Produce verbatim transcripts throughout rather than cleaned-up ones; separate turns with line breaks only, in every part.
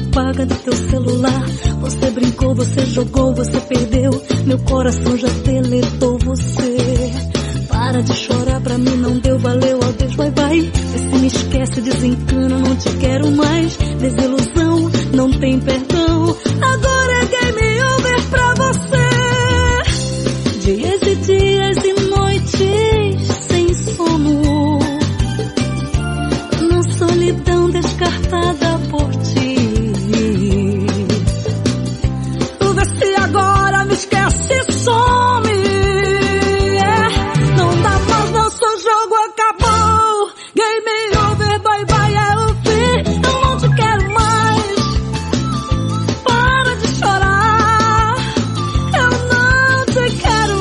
apaga do teu celular. Você brincou, você jogou, você perdeu. Meu coração já deletou você. Para de chorar, pra mim não deu, valeu, adeus, bye bye. Vê se me esquece, desencana, não te quero mais. Desilusão, não tem perdão. Agora é game over pra você. Dias e dias e noites sem sono, na solidão descartada por ti. Vê se agora me esquece e some. Não dá mais, nosso jogo acabou. Game over, bye bye, é o fim. Eu não te quero mais. Para de chorar. Eu não te quero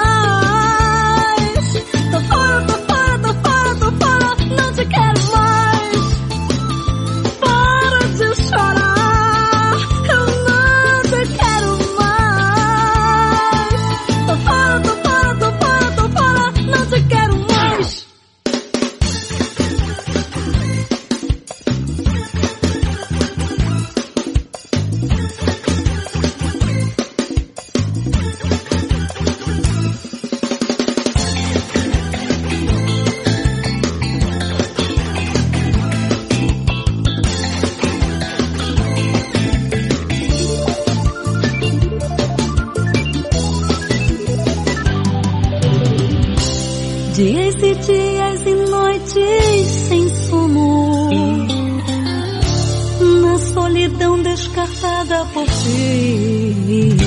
mais. Tô fora, tô fora, tô fora, tô fora. Não te quero mais. Para de chorar. Eu não te quero mais. Tô fora, tô fora, tô fora, tô fora. Não te quero mais. Dias e dias e noites sem sono, na solidão descartada por ti.